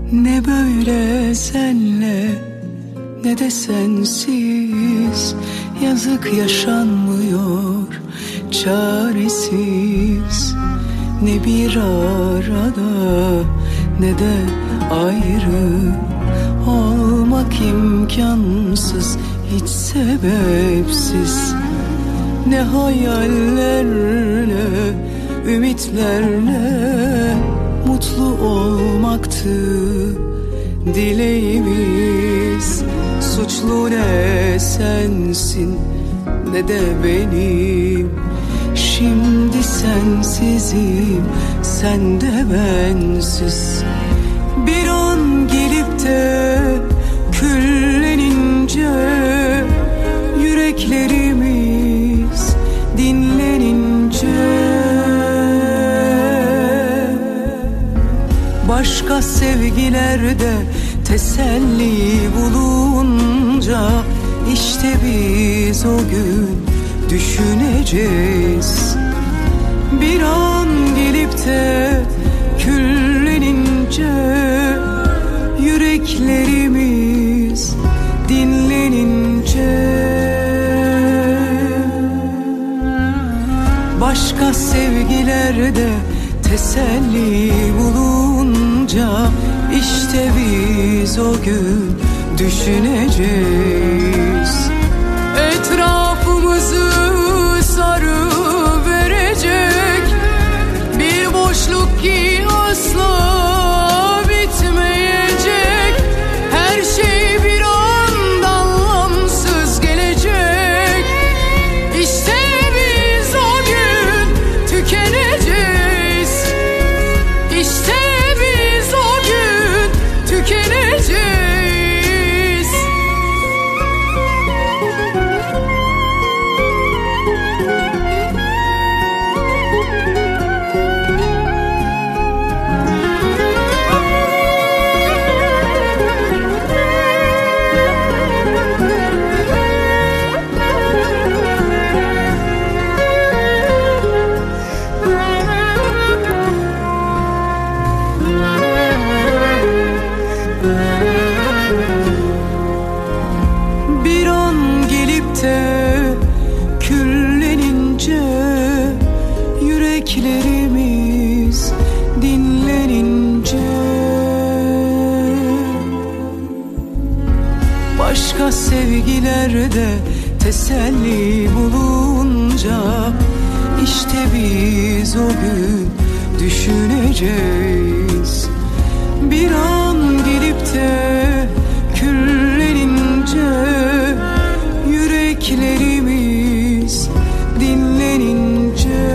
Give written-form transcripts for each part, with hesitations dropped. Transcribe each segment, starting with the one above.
Ne böyle senle ne de sensiz, yazık yaşanmıyor çaresiz. Ne bir arada ne de ayrı olmak imkansız, hiç sebepsiz. Ne hayallerle, ümitlerle mutlu olmaktı dileğimiz. Suçlu ne sensin ne de benim, şimdi sensizim, sen de bensiz. Bir an gelip de küllenince, yüreklerimiz dinlenince, başka sevgilerde teselli bulunca, işte biz o gün düşüneceğiz. Bir an gelip de küllenince, yüreklerimiz dinlenince, başka sevgilerde teselli bulunca, işte biz o gün düşüneceğiz. Etrafımızı sarı verecek bir boşluk ki asla bitmeyecek. Her şey bir anda anlamsız gelecek. İşte biz o gün tükeneceğiz. İşte biz o gün tükeneceğiz. Bir an gelip de küllenince, yüreklerimiz dinlenince, başka sevgilerde teselli bulunca, işte biz o gün düşüneceğiz. Bir an gelip de küllenince, yüreklerimiz dinlenince,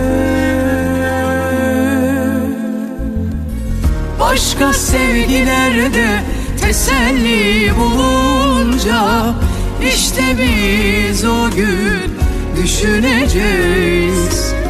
başka sevgilerde teselli bulunca, işte biz o gün düşüneceğiz.